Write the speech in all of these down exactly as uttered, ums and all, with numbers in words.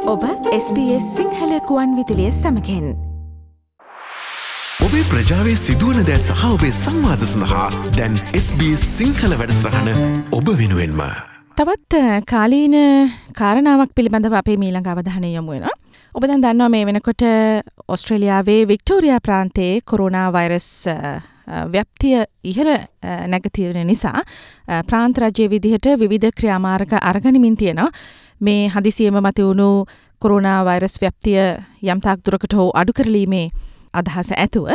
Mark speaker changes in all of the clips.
Speaker 1: ඔබ S B S Sinhala කුවන් විදුලිය සමගින්
Speaker 2: ඔබේ ප්‍රජාවේ සිදුවන දෑ සහ ඔබේ සංවාද සඳහා දැන් එස් බී එස් සිංහල වැඩසටහන ඔබ වෙනුවෙන්ම.
Speaker 3: තවත් කාලීන කාරණාවක් පිළිබඳව අපේ මීළඟ අවධානය යොමු වෙනවා. ඔබ දැන් දන්නවා මේ වෙනකොට ඕස්ට්‍රේලියාවේ වික්ටෝරියා ප්‍රාන්තයේ කොරෝනා වෛරස් ව්‍යාප්තිය ඉහළ නැගතින නිසා ප්‍රාන්ත රජයේ විදිහට විවිධ ක්‍රියාමාර්ග අරගනිමින් තියෙනවා. මේ හදිසියෙම මත වුණු කොරෝනා වෛරස් ව්‍යාප්තිය යම් තාක් දුරකට හෝ අඩු කරලීමේ අදහස ඇතුව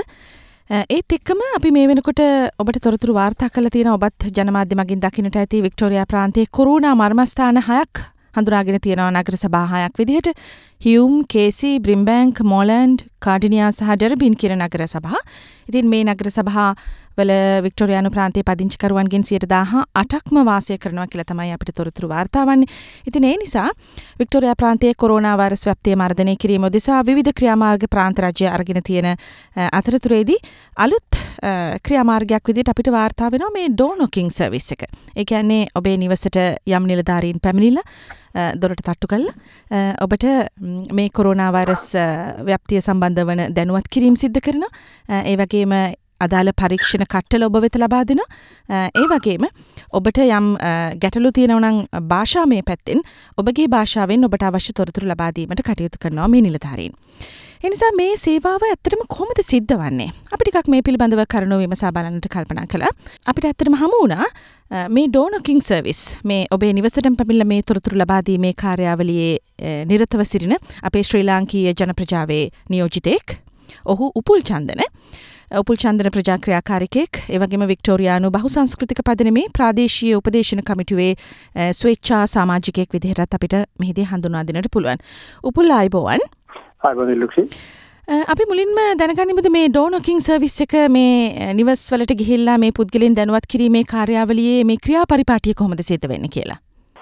Speaker 3: ඒත් එක්කම අපි මේ වෙනකොට ඔබට තොරතුරු වාර්තා කරලා තියෙන ඔබත් ජනමාධ්‍ය මගින් දකින්නට ඇති වික්ටෝරියා ප්‍රාන්තයේ කොරෝනා මර්මස්ථාන හයක් හඳුනාගෙන තියෙනවා නගර සභා හයක් විදිහට හියුම්, කේසි, බ්‍රිම්බැන්ක්, මොලන්ඩ්, කාඩිනියා සහ ඩර්බින් කියන නගර සභා. ඉතින් මේ නගර සභා වල වික්ටෝරියානු ප්‍රාන්තයේ පදිංචිකරුවන්ගෙන් සියයට දහඅටක්ම වාසය කරනවා කියලා තමයි අපිට තොරතුරු වාර්තා වන්නේ. ඉතින් ඒ නිසා වික්ටෝරියා ප්‍රාන්තයේ කොරෝනා වෛරස් ව්‍යාප්තිය මර්ධනය කිරීම උදෙසා විවිධ ක්‍රියාමාර්ග ප්‍රාන්ත රජය අරගෙන තියෙන අතරතුරේදී අලුත් ක්‍රියාමාර්ගයක් විදිහට අපිට වාර්තා වෙනවා මේ ඩෝර් නොකින් සර්විස් එක. ඒ කියන්නේ ඔබේ නිවසට යම් නිලධාරීන් පැමිණිලා දොරට තට්ටු කළා ඔබට මේ කොරෝනා වෛරස් ව්‍යාප්තිය සම්බන්ධ වන දැනුවත් කිරීම සිද්ධ කරනවා. ඒ වගේම අදාළ පරීක්ෂණ කට්ටල ඔබ වෙත ලබා දෙනවා. ඒ වගේම ඔබට යම් ගැටලු තියෙනවා නම් භාෂාමය පැත්තෙන් ඔබගේ භාෂාවෙන් ඔබට අවශ්‍ය තොරතුරු ලබා දීමට කටයුතු කරනවා මේ නිලධාරීන්. ඒ නිසා මේ සේවාව ඇත්තටම කොහොමද සිද්ධ වන්නේ? අපි ටිකක් මේ පිළිබඳව කරුණු විමසා බලන්නට කල්පනා කළා. අපිට ඇත්තටම හමු වුණා මේ ඩෝර් නොකින් සර්විස් මේ ඔබේ නිවසටම පැමිණලා මේ තොරතුරු ලබා දීමේ කාර්යාවලියේ නිරතව සිටින අපේ ශ්‍රී ලාංකීය ජන ප්‍රජාවේ නියෝජිතෙක්. ඔහු උපුල් චන්දන. උපුල් චන්දන ප්‍රජා ක්‍රියාකාරිකයෙක්. ඒ වගේම වික්ටෝරියානු බහුසංස්කෘතික පදනමේ ප්‍රාදේශීය උපදේශන කමිටුවේ ස්වේච්ඡා සමාජිකයෙක් විදිහටත් අපිට මෙහිදී හඳුන්වා දෙන්නට පුළුවන්. උපුල් ආයුබෝවන්.
Speaker 4: ආයුබෝවන් ලුක්ෂි.
Speaker 3: අපි මුලින්ම දැනගනිමුද මේ ඩෝර් නොකින් සර්විස් එක මේ නිවස් වලට ගිහිල්ලා මේ පුද්ගලයන් දැනුවත් කිරීමේ කාර්යාවලියේ මේ ක්‍රියා පරිපාටිය කොහොමද සිද්ධ වෙන්නේ කියලා?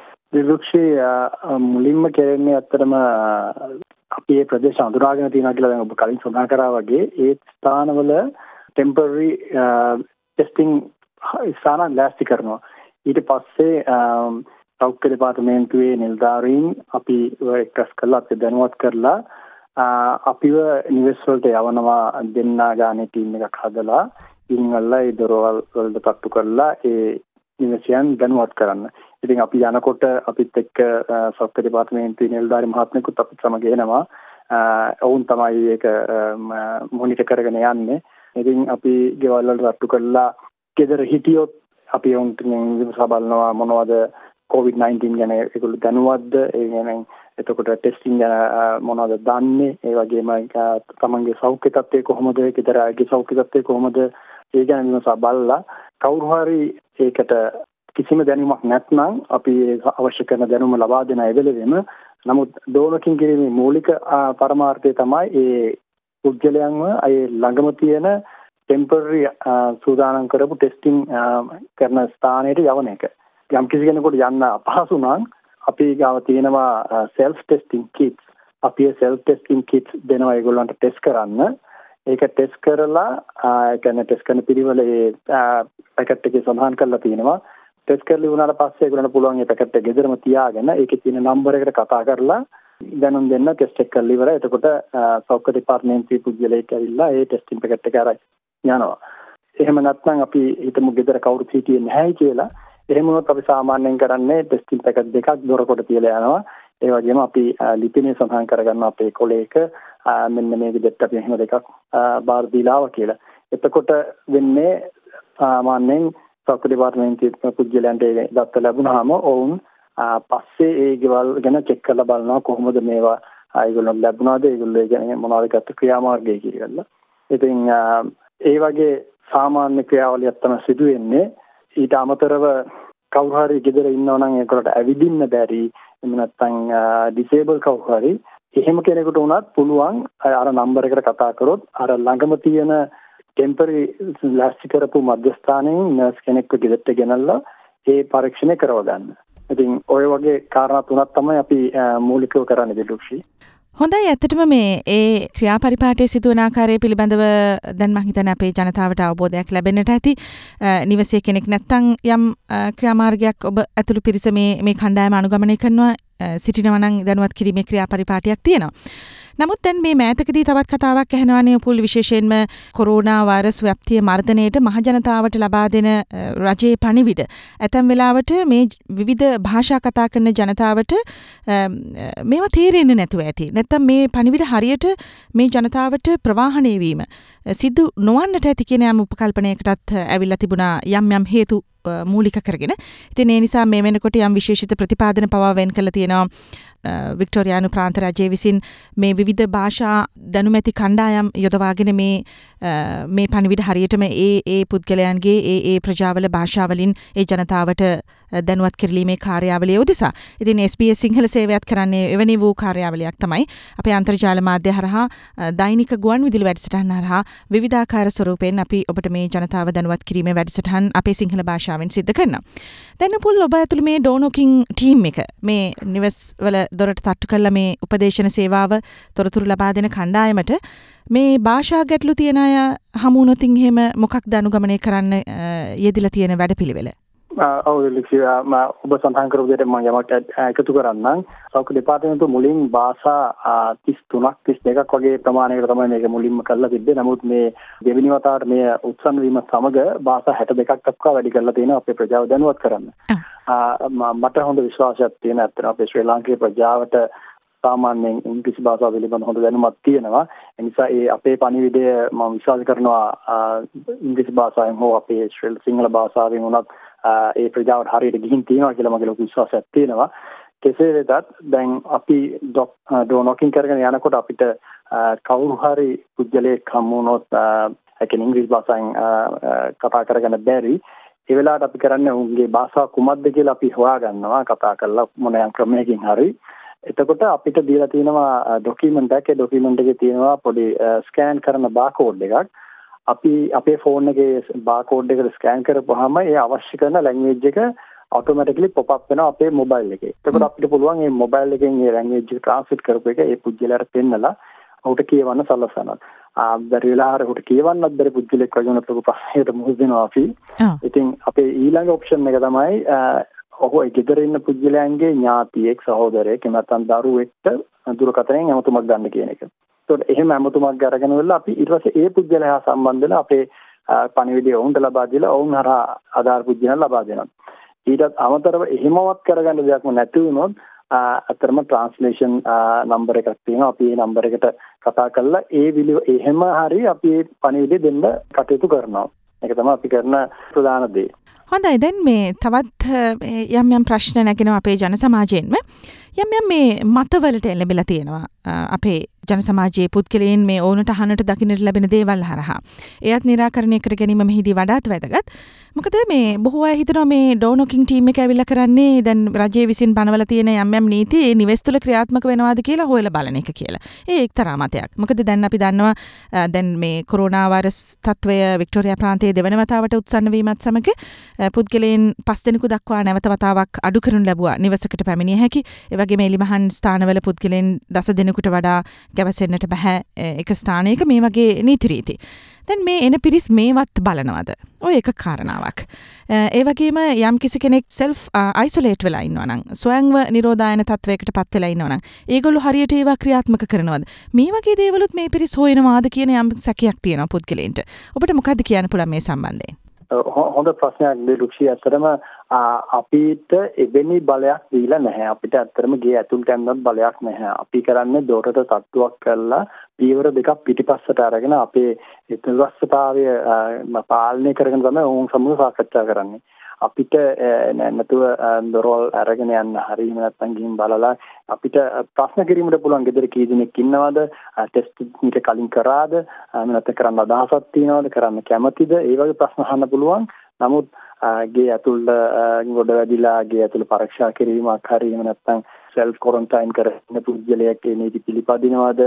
Speaker 4: ලුක්ෂි මුලින්ම කෙරෙන්නේ අත්‍තරම අපි මේ ප්‍රදේශ අඳුරාගෙන තියෙනවා කියලා දැන් ඔබ කලින් සඳහන් කරා වගේ ඒ ස්ථානවල ටෙම්පරරි ටෙස්ටිං ස්ථාන ලෑස්ති කරනවා. ඊට පස්සේ සෞඛ්‍ය දෙපාර්තමේන්තුවේ නිලධාරීන් අපි එක්රස් කරලා අපි දැනුවත් කරලා අපිව නිවෙස් වලට යවනවා දෙන්නා ගානේ ටීම් එකක් හදලා ඉංගල්ලා ඒ දොරවල් වලට තට්ටු කරලා ඒ නිවසියන් දැනුවත් කරන්න. ඉතින් අපි යනකොට අපිත් එක්ක සෞඛ්‍ය දෙපාර්තමේන්තුවේ නිලධාරි මහත්මයෙකුත් අපිත් සමග එනවා. ඔවුන් තමයි ඒක මොනිටර් කරගෙන යන්නේ. ඉතින් අපි ගෙවල් වලට තට්ටු කරලා ගෙදර හිටියොත් අපි ඔවුන්ට විමසා බලනවා මොනවද කොවිඩ් නයින්ටීන් ගැන ඒගොල්ලෝ දැනුවත්ද? ඒ කියන්නේ එතකොට ටෙස්ටිං ගැන මොනවද දන්නේ? ඒ වගේම තමන්ගේ සෞඛ්‍ය තත්ත්වය කොහොමද? ගෙදරගේ සෞඛ්‍ය තත්ත්වය කොහොමද? ඒ ගැන විමසා බලලා කවුරු හරි ඒකට කිසිම දැනුමක් නැත්නම් අපි අවශ්‍ය කරන දැනුම ලබා දෙන එවෙලෙම නමුත් ඩෝර් නොකින් කිරීමේ මූලික පරමාර්ථය තමයි ඒ පුද්ගලයන්ව ඒ ළඟම තියෙන ටෙම්පරරි සූදානම් කරපු ටෙස්ටිං කරන ස්ථානයට යවන එක. යම් කිසි කෙනෙකුට යන්න අපහසු නම් අපි ගාව තියෙනවා සෙල්ෆ් ටෙස්ටිං කිට්ස්. අපි ඒ සෙල්ෆ් ටෙස්ටිං කිට්ස් දෙනවා ඒගොල්ලන්ට ටෙස්ට් කරන්න. ඒක ටෙස්ට් කරලා ඒ කියන්නේ ටෙස්ට් කරන පිළිවෙල ඒ පැකට් එකේ සඳහන් කරලා තියෙනවා. ටෙස්ට් කරලා වුණාට පස්සේ ඒගොල්ලන්ට පුළුවන් මේ පැකට් එක ගෙදරම තියාගෙන ඒකේ තියෙන නම්බර් එකට කතා කරලා දැනුම් දෙන්න ටෙස්ට් එක කරලා ඉවරයි. එතකොට සෞඛ්‍ය දෙපාර්තමේන්තුවේ පුද්ගලයෙක් ඇවිල්ලා ඒ ටෙස්ටිං පැකට් එක අරයි යනවා. එහෙම නැත්නම් අපි හිතමු ගෙදර කවුරුත් හිටියේ නැහැ කියලා. එහෙම වුණොත් අපි සාමාන්‍යයෙන් කරන්නේ ටෙස්ටිං පැකට් දෙකක් දොර කොට තියලා යනවා. ඒ වගේම අපි ලිපිනේ සඳහන් කරගන්න අපේ කොලේක මෙන්න මේ විදිහට අපි එහෙම දෙකක් බාර දීලා ආවා කියලා. එතකොට වෙන්නේ සාමාන්‍යයෙන් සෞඛ්‍ය දෙපාර්තමේන්තුවේ පුද්ගලයන්ට ඒ දත්ත ලැබුණාම ඔවුන් පස්සේ ඒ ගෙවල් ගැන චෙක් කරලා බලනවා කොහොමද මේවා ඒගොල්ලෝ ලැබුණාද ඒගොල්ලෝ කියන්නේ මොනවද ගත්ත ක්‍රියාමාර්ගය කියලා. ඉතින් ඒ වගේ සාමාන්‍ය ක්‍රියාවලියක් තමයි සිදු වෙන්නේ. ඊට අමතරව කවුරු හරි ගෙදර ඉන්නවා නම් ඒකට ඇවිදින්න බැරි එහෙම නැත්නම් ඩිසේබල් කවුරු හරි එහෙම කෙනෙකුට උනත් පුළුවන් අර නම්බර් එකට කතා කරොත් අර ළඟම තියෙන ටෙම්පරරි ලෑස්ති කරපු මධ්‍යස්ථානයෙන් නර්ස් කෙනෙක්ව ගෙදරට ගෙනල්ලා ඒ පරීක්ෂණය කරව ගන්න. ඉතින් ඔය වගේ කාරණා තුනක් තමයි අපි මූලිකව කරන්නේ දෙලුක්ෂි.
Speaker 3: හොඳයි ඇත්තටම මේ ඒ ක්‍රියාපරිපාටයේ සිදුවන ආකාරය පිළිබඳව දැන් මම හිතන්නේ අපේ ජනතාවට අවබෝධයක් ලැබෙන්නට ඇති. නිවසේ කෙනෙක් නැත්තම් යම් ක්‍රියාමාර්ගයක් ඔබ ඇතුළු පිරිස මේ මේ කණ්ඩායම අනුගමනය කරනවා සිටිනවා නම් දැනුවත් කිරීමේ ක්‍රියාපරිපාටියක් තියෙනවා. නමුත් දැන් මේ මෑතකදී තවත් කතාවක් ඇහෙනවානේ පුල් විශේෂයෙන්ම කොරෝනා වෛරස් ව්‍යාප්තිය මර්ධනයට මහජනතාවට ලබා දෙන රජයේ පණිවිඩ. ඇතැම් වෙලාවට මේ විවිධ භාෂා කතා කරන ජනතාවට මේවා තේරෙන්නේ නැතුව ඇති. නැත්නම් මේ පණිවිඩ හරියට මේ ජනතාවට ප්‍රවාහණය වීම සිදු නොවන්නට ඇති කියන යම් උපකල්පනයකටත් ඇවිල්ලා තිබුණා යම් යම් හේතු මූලික කරගෙන. ඉතින් ඒ නිසා මේ වෙනකොට යම් විශේෂිත ප්‍රතිපාදන පවා වෙන් කළ තියෙනවා වික්ටෝරියානු ප්‍රාන්ත රජය විසින් මේ විවිධ භාෂා දැනුමැති කණ්ඩායම් යොදවාගෙන මේ මේ පණිවිඩ හරියටම ඒ ඒ පුද්ගලයන්ගේ ඒ ඒ ප්‍රජාවල භාෂාවලින් ඒ ජනතාවට දැනුවත් කිරීමේ කාර්යාවලිය උදෙසා. ඉතින් එස් බී එස් සිංහල සේවයත් කරන්නේ එවැනි වූ කාර්යාවලියක් තමයි. අපේ අන්තර්ජාල මාධ්‍ය හරහා දෛනික ගුවන් විදුලි වැඩසටහන් හරහා විවිධාකාර ස්වරූපයෙන් අපි ඔබට මේ ජනතාව දැනුවත් කිරීමේ වැඩසටහන් අපේ සිංහල භාෂාවෙන් සිද්ධ කරනවා. දැන් පුල් ඔබ ඇතුළු මේ ඩෝනොකින් ටීම් එක මේ නිවස් වල දොරට තට්ටු කළා මේ උපදේශන සේවාව තොරතුරු ලබා දෙන කණ්ඩායමට මේ භාෂා ගැටලු තියෙන අය හමු වුණොතින් එහෙම මොකක්ද අනුගමනය කරන්න යෙදිලා තියෙන වැඩපිළිවෙල?
Speaker 4: ඔව් ලික්ෂා ඔබ සඳහන් කරපු දෙයට මම යමක් එකතු කරන්නම්. සෞඛ්‍ය දෙපාර්තමේන්තුව මුලින් භාෂා තිස් තුනක් තිස් දෙකක් වගේ ප්‍රමාණයකට තමයි මේක මුලින්ම කරලා තිබ්බේ. නමුත් මේ දෙවෙනි වතාවට මේ උත්සන්න වීම සමග භාෂා හැට දෙකක් දක්වා වැඩි කරලා තියෙනවා අපේ ප්‍රජාව දැනුවත් කරන්න. මට හොඳ විශ්වාසයක් තියෙන අතර අපේ ශ්‍රී ලාංකේය ප්‍රජාවට සාමාන්‍යයෙන් ඉංග්‍රීසි භාෂාව පිළිබඳ හොඳ දැනුමක් තියෙනවා. ඒ නිසා ඒ අපේ පණිවිඩය මම විශ්වාස කරනවා ඉංග්‍රීසි භාෂාවෙන් හෝ අපේ ශ්‍රී සිංහල භාෂාවෙන් උනත් ඒ ප්‍රජාවට හරියට ගිහින් තියෙනවා කියලා මගේ ලොකු විශ්වාසයක් තියෙනවා. කෙසේ වෙතත් දැන් අපි ඩෝනොකින් කරගෙන යනකොට අපිට කවුරු හරි පුද්ගලයෙක් හමු වුණොත් ඒ කියන්නේ ඉංග්‍රීසි භාෂාවෙන් කතා කරගෙන බැරි ඒ වෙලාවට අපි කරන්නේ උන්ගේ භාෂාව කුමක්ද කියලා අපි හොයාගන්නවා කතා කරලා මොන යම් ක්‍රමයකින් හරි. එතකොට අපිට දීලා තියෙනවා ඩොකියුමන්ට් එකක්. ඒ ඩොකියුමන්ට් එකේ තියෙනවා පොඩි ස්කෑන් කරන බාකෝඩ් එකක්. අපි අපේ ෆෝන් එකේ බාකෝඩ් එකට ස්කෑන් කරපුවාම ඒ අවශ්‍ය කරන ලැන්ග්වේජ් එක ඔටෝමැටිකලි පොප් අප් වෙනවා අපේ මොබයිල් එකේ. එතකොට අපිට පුළුවන් මේ මොබයිල් එකෙන් මේ ලැන්ග්වේජ් එක ට්‍රාන්ස්ලේට් කරපු එක ඒ පුද්ගලයාට පෙන්නලා ඔහුට කියවන්න සලසනවා. බැරි වෙලාවට ඔහුට කියවන්නත් බැරි පුද්ගලෙක් වගේ වුණත් ලොකු ප්‍රශ්නයකට මුහුණ දෙනවා අපි. ඉතින් අපේ ඊළඟ ඔප්ෂන් එක තමයි ඔහු ඒ ගෙදර ඉන්න පුද්ගලයන්ගේ ඥාතියෙක් සහෝදරයෙක් නැත්නම් දරුවෙක්ට දුරකථනයෙන් ඇමතුමක් ගන්න කියන එක. ඒකට එහෙම ඇමතුමක් අරගෙන වෙලා අපි ඊට පස්සේ ඒ පුද්ගලයා හා සම්බන්ධ වෙලා අපේ පණිවිඩය ඔවුන්ට ලබා දීලා ඔවුන් හරහා ආධාර පුද්ගලයන් ලබා දෙනවා. ඊටත් අමතරව එහෙමවත් කරගන්න දෙයක්ම නැති වුණොත් අතරම ට්‍රාන්ස්ලේෂන් නම්බර එකක් තියෙනවා. අපි ඒ නම්බර එකට කතා කරලා ඒ විදිහ එහෙම හරි අපි ඒ පණිවිඩය දෙන්න කටයුතු කරනවා. ඒක තමයි අපි කරන ප්‍රධාන දේ.
Speaker 3: හොඳයි. දැන් මේ තවත් යම් යම් ප්‍රශ්න නැගෙනවා අපේ ජන සමාජයෙන්ම. යම් යම් මේ මතවලට ලැබිලා තියෙනවා අපේ ජන සමාජයේ පුද්ගලයන් මේ ඕනට අහන්නට දකින්නට ලැබෙන දේවල් හරහා. එයත් निराකරණය කර ගැනීම මෙහිදී වඩාත් වැදගත්. මොකද මේ බොහෝ අය හිතනවා මේ ඩෝනොකින් ටීම් එක ඇවිල්ලා කරන්නේ දැන් රජයේ විසින් බනවලා තියෙන යම් යම් නීති ඒ නිවෙස් තුල ක්‍රියාත්මක වෙනවාද කියලා හොයලා බලන එක කියලා. ඒ එක්තරා මතයක්. මොකද දැන් අපි දන්නවා දැන් මේ කොරෝනා වෛරස් තත්වය වික්ටෝරියා ප්‍රාන්තයේ දෙවන වතාවට උත්සන්න වීමත් සමග පුද්ගලයන් පස් දෙනෙකු දක්වා නැවත වතාවක් අඩු කරනු ලැබුවා නිවසකට පැමිණිය හැකි. ඒ වගේම එලිමහන් ස්ථානවල පුද්ගලයන් දස දෙනෙකුට වඩා ගැවසෙන්නට බෑ එක ස්ථානයක මේ වගේ නීති රීති. දැන් මේ එන පිරිස් මේවත් බලනවද? ඔය එක කාරණාවක්. ඒ වගේම යම් කිසි කෙනෙක් self isolate වෙලා ඉන්නවා නම් ස්වයංව නිරෝධායන තත්වයකට පත් වෙලා ඉන්නවා නම් ඒගොල්ලෝ හරියට ඒවා ක්‍රියාත්මක කරනවද? මේ වගේ දේවලුත් මේ පිරිස් හොයනවාද කියන යම් සැකයක් තියෙනවා පුද්ගලයන්ට. ඔබට මොකද්ද කියන්න පුළුවන් මේ සම්බන්ධයෙන්?
Speaker 4: හොඳ ප්‍රශ්නයක් දෙලුක්ෂි. ඇත්තටම අපිට එවැනි බලයක් දීලා නැහැ. අපිට ඇත්තටම ගේ ඇතුළට යන්නත් බලයක් නැහැ. අපි කරන්නේ දොරට තට්ටුවක් කරලා පියවර දෙකක් පිටිපස්සට අරගෙන අපේ නිර්වස්ථතාවය පාලනය කරගෙන තමයි ඔවුන් සමග සාකච්ඡා කරන්නේ. අපිට නැතුව දොරවල් අරගෙන යන්න හරියම නැත්නම් ගිහින් බලලා අපිට ප්‍රශ්න කිරීමට පුළුවන් ගෙදර කී දෙනෙක් ඉන්නවද, ටෙස්ට් ඊට කලින් කරාද, නැත්නම් කරන්න අදහසක් තියනවද, කරන්න කැමතිද, ඒ වගේ ප්‍රශ්න අහන්න පුළුවන්. නමුත් ගේ ඇතුළට ගොඩ වැදිලා ගේ ඇතුළ පරීක්ෂා කිරීමක් හරියම නැත්නම් self quarantine කරන පුද්ගලයෙක් ඒ නීති පිළිපදිනවද,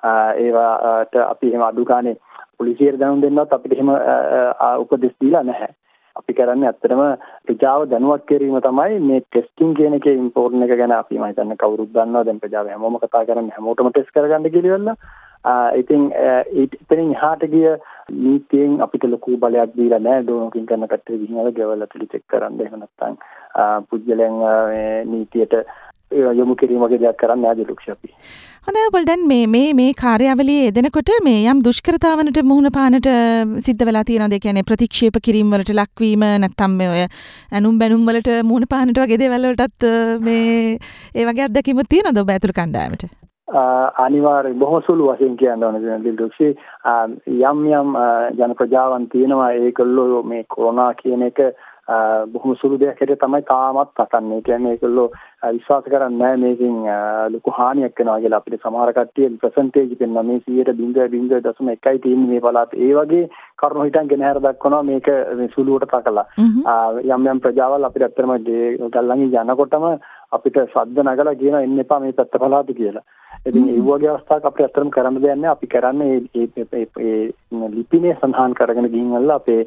Speaker 4: ඒවාට අපි එහෙම අඩු ගානේ පොලිසියට දැනුම් දෙන්නවත් අපිට එහෙම උපදෙස් දීලා නැහැ. අපි කරන්නේ ඇත්තටම ප්‍රජාව දැනුවත් කිරීම තමයි මේ ටෙස්ටිං කියන එකේ ඉම්පෝර්ටන්ට් එක ගැන අපි මම හිතන්නේ කවුරුත් දන්නවා. දැන් ප්‍රජාව හැමෝම කතා කරන්නේ හැමෝටම ටෙස්ට් කරගන්න කියලා. ඉතින් ඉතින් එහාට ගිය නීතියෙන් අපිට ලොකු බලයක් දීලා නැහැ. ඩෝනොකින් කරන කට්ටිය ගිහින් අර ගෙවල් ඇතුළේ චෙක් කරන්න. එහෙම නැත්නම් පුද්ගලයන් මේ නීතියට යොමු කිරීම වගේ දෙයක් කරන්න නෑ දිලුක්ෂ අපි.
Speaker 3: හොඳයි ඔබල් දැන් මේ මේ මේ කාර්යාවලියේ යෙදෙනකොට මේ යම් දුෂ්කරතාවනට මුහුණ පානට සිද්ධ වෙලා තියෙනවද? ඒ කියන්නේ ප්‍රතික්ෂේප කිරීම වලට ලක්වීම නැත්නම් මේ ඔය ඇනුම් බැනුම් වලට මුහුණ පානට වගේ දේවල් වලටත් මේ ඒ වගේ අත්දැකීමක් තියෙනවද ඔබ ඇතුළු කණ්ඩායමට?
Speaker 4: අනිවාර්යයෙන් බොහොම සුළු වශයෙන් කියන්න ඕනේ දිලුක්ෂි යම් යම් ජන ප්‍රජාවන් තියෙනවා ඒකල්ලෝ මේ කොරෝනා කියන එක බොහොම සුළු දෙයක් හැටියට තමයි තාමත් පතන්නේ. කියන්නේ ඒකල්ලෝ විශ්වාස කරන්නේ නැහැ මේකෙන් ලොකු හානියක් වෙනවා කියලා. අපිට සමහර කට්ටිය පර්සන්ටේජ් දෙන්නා මේ සියයට බිංදුව බිංදුව දශම එකයි තියෙන්නේ මේ පළාත. ඒ වගේ කරුණු හිතන් ගෙන හැර දක්වනවා මේක මේ සුළුවට තකලා. යම් යම් ප්‍රජාවල් අපිට ඇත්තටම ගල්ලංගි යනකොටම අපිට ශබ්ද නගලා කියනවා එන්න එපා මේ පැත්ත පළාත කියලා. ඉතින් ඒ වගේ අවස්ථාවක් අපිට ඇත්තටම කරන්න දෙයක් නැහැ. අපි කරන්නේ මේ මේ ලිපිනේ සඳහන් කරගෙන ගිහින් අපේ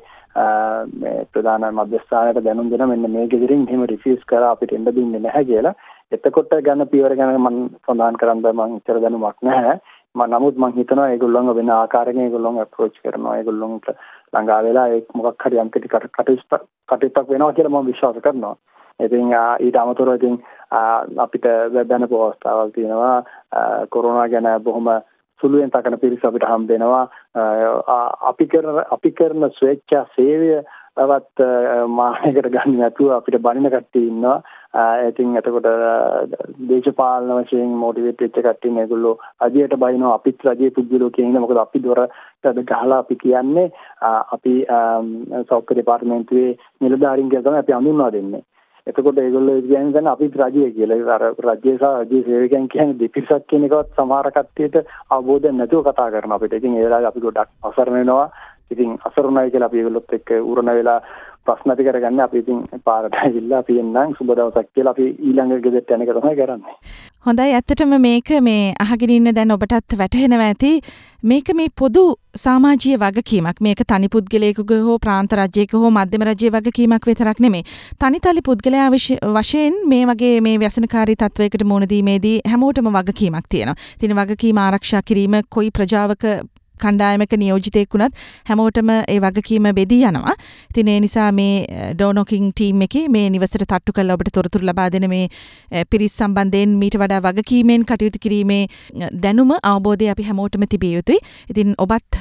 Speaker 4: මේ ප්‍රධාන මධ්‍යස්ථානයට දැනුම් දෙන මෙන්න මේ ගෙදරින් එහෙම රිෆියුස් කරා අපිට එන්න දෙන්නේ නැහැ කියලා. එතකොට ගන්න පියවර ගැන මම සඳහන් කරන්න මම ඉතර දැනුමක් නැහැ. මම නමුත් මම හිතනවා ඒගොල්ලන්ව වෙන ආකාරයකින් ඒගොල්ලොන් අප්‍රෝච් කරනවා. ඒගොල්ලොන්ට ළඟා වෙලා ඒ මොකක් හරි යම් කෙටි කටයුත්තක් වෙනවා කියලා මම විශ්වාස කරනවා. ඉතින් ඊට අමතරව ඉතින් අපිට දැනපු අවස්ථාවල් තියෙනවා කොරෝනා ගැන බොහොම සුළුෙන් තකන පිරිස අපිට හම්බ වෙනවා. අපි කරන අපි කරන ස්වේච්ඡා සේවයවත් මානයකට ගන්න නැතුව අපිට බණින කට්ටිය ඉන්නවා. ඉතින් එතකොට දේශපාලන වශයෙන් මොටිවේට් වෙච්ච කට්ටිය මේගොල්ලෝ අධියට බයිනවා අපිත් රජයේ පුද්ගලෝ කියන්නේ මොකද අපි දොරට ගහලා අපි කියන්නේ අපි සෞඛ්‍ය දෙපාර්තමේන්තුවේ නිලධාරීන් කියලා තමයි අපි හඳුන්වා දෙන්නේ. එතකොට ඒගොල්ලෝ කියන්නේ දැන් අපි රජය කියලා. අර රජය සහ රජයේ සේවකයන් කියන්නේ දෙපිරිසක් කියන එකවත් සමහර කට්ටියට අවබෝධයක් නැතුව කතා කරනවා අපිට. ඉතින් ඒ වෙලාවේ අපි ගොඩක් අසරණ වෙනවා. ඉතින් අසරණයි කියලා අපි ඒගොල්ලොත් එක්ක උරණ වෙලා ප්‍රශ්න ඇති කරගන්නේ. අපි ඉතින් පාරට ඇවිල්ලා අපි එන්නම් සුබ දවසක් කියලා අපි ඊළඟ ගෙදරට යන එක තමයි කරන්නේ.
Speaker 3: හොඳයි. ඇත්තටම මේක මේ අහගෙන ඉන්න දැන් ඔබටත් වැටහෙනවා ඇති මේක මේ පොදු සමාජීය වගකීමක්. මේක තනි පුද්ගලයෙකුගේ හෝ ප්‍රාන්ත රජයක හෝ මධ්‍යම රජයේ වගකීමක් විතරක් නෙමෙයි. තනිතලි පුද්ගලයා වශයෙන් මේ වගේ මේ ව්‍යසනකාරී තත්වයකට මුහුණ දීමේදී හැමෝටම වගකීමක් තියෙනවා. ඉතින් වගකීම ආරක්ෂා කිරීම කොයි ප්‍රජාවක කණ්ඩායමක නියෝජිතයෙක් වුණත් හැමෝටම ඒ වගකීම බෙදී යනවා. ඉතින් ඒ නිසා මේ ඩෝනොකින් ටීම් එකේ මේ නිවසට තට්ටු කරලා ඔබට තොරතුරු ලබා දෙන මේ පිරිස් සම්බන්ධයෙන් මීට වඩා වගකීමෙන් කටයුතු කිරීමේ දැනුම අවබෝධය අපි හැමෝටම තිබිය යුතුයි. ඉතින් ඔබත්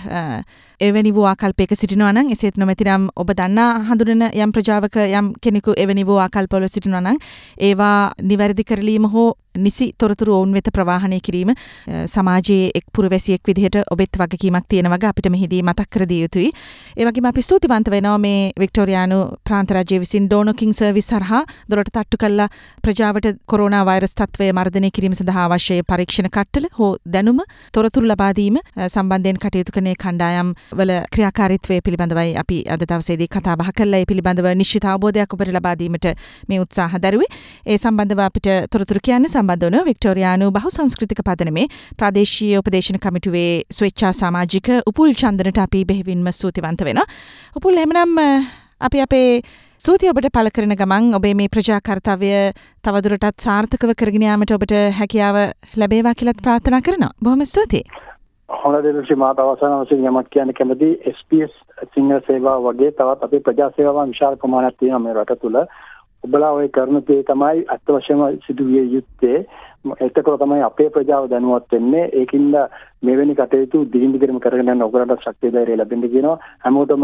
Speaker 3: එවැනි වූ ආකල්පයක සිටිනවා නම් එසේත් නොමැතිනම් ඔබ දන්නා හඳුනන යම් ප්‍රජාවක යම් කෙනෙකු එවැනි වූ ආකල්පවල සිටිනවා නම් ඒවා නිවැරදි කරලීම හෝ නිසි තොරතුරු ඔවුන් වෙත ප්‍රවාහනය කිරීම සමාජයේ එක් පුරවැසියෙක් විදිහට ඔබෙත් වගකීමක් තියෙන වගේ අපිට මෙහිදී මතක් කර දිය යුතුයි. ඒ වගේම අපි ස්තුතිවන්ත වෙනවා මේ වික්ටෝරියානු ප්‍රාන්ත රජයේ විසින් ඩෝනොකින් සර්විස් හරහා දොරට තට්ටු කළා ප්‍රජාවට කොරෝනා වෛරස් තත්ත්වය මර්ධනය කිරීම සඳහා අවශ්‍ය පරීක්ෂණ කට්ටල හෝ දැනුම තොරතුරු ලබා දීම සම්බන්ධයෙන් කටයුතු කරන කණ්ඩායම් වල ක්‍රියාකාරීත්වය පිළිබඳවයි අපි අද දවසේදී කතා බහ කළා. ඒ පිළිබඳව නිශ්චිත අවබෝධයක් ඔබට ලබා දීමට මේ උත්සාහ දරුවේ. ඒ සම්බන්ධව අපිට තොරතුරු කියන්න සම්බන්ධ වන වික්ටෝරියානු බහුසංස්කෘතික පදනමේ ප්‍රාදේශීය උපදේශන කමිටුවේ ස්වේච්ඡා සමාජික උපුල් චන්දනට අපි බෙහෙවින්ම ස්තුතිවන්ත වෙනවා. උපුල් එහෙමනම් අපි අපේ ස්තුතිය ඔබට පළ කරන ගමන් ඔබේ මේ ප්‍රජා කර්තව්‍ය තවදුරටත් සාර්ථකව කරගෙන යාමට ඔබට හැකියාව ලැබේවා කියලා ප්‍රාර්ථනා කරනවා. බොහොම ස්තුතියි.
Speaker 4: හොඳ දෙයක් මාත අවසන් වශයෙන් යමක් කියන්න කැමති එස් පී එස් සිංහල සේවාව වගේ තවත් අපේ ප්‍රජා සේවාවන් විශාල ප්‍රමාණයක් තියෙනවා මේ රට තුල. ඔබලා ඔය කරන දේ තමයි අත්‍යවශ්‍යම සිදුවිය යුත්තේ. එතකොට තමයි අපේ ප්‍රජාව දැනුවත් වෙන්නේ. ඒකින්ද මෙවැනි කටයුතු දිගින් දිගටම කරගෙන යන ඔබලට ශක්තිය ධෛර්යය ලැබෙන්න කියනවා. හැමෝටම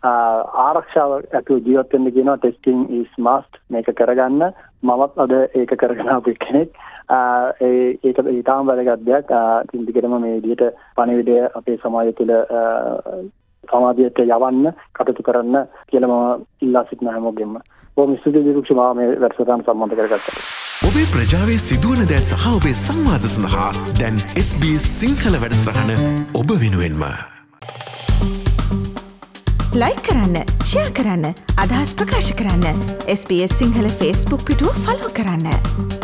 Speaker 4: ආරක්ෂාව ඇතුව ජීවත් වෙන්න කියනවා. ටෙස්ටිං is must මේක කරගන්න. මමත් අද ඒක කරගෙන ආපු කෙනෙක්. ඒ ඒක ඊටාම වැදගත් දෙයක්. දිගින් දිගටම මේ විදිහට පණිවිඩය අපේ සමාජය තුළ සමාජයට යවන්න කටයුතු කරන්න කියලා මම ඉල්ලා සිටින හැමෝගෙම. බොහොම ස්තුතියි දිරුක්ෂ මාව මේ වැඩසටහන සම්බන්ධ කරගත්තට.
Speaker 2: ඔබේ ප්‍රජාවේ සිදුවන දෑ සහ ඔබේ සංවාද සඳහා දැන් එස් බී එස් සිංහල වැඩසටහන ඔබ වෙනුවෙන්ම.
Speaker 1: ලයික් කරන්න, ෂෙයා කරන්න, අදහස් ප්‍රකාශ කරන්න. S B S Sinhala Facebook පිටුව ෆලෝ කරන්න.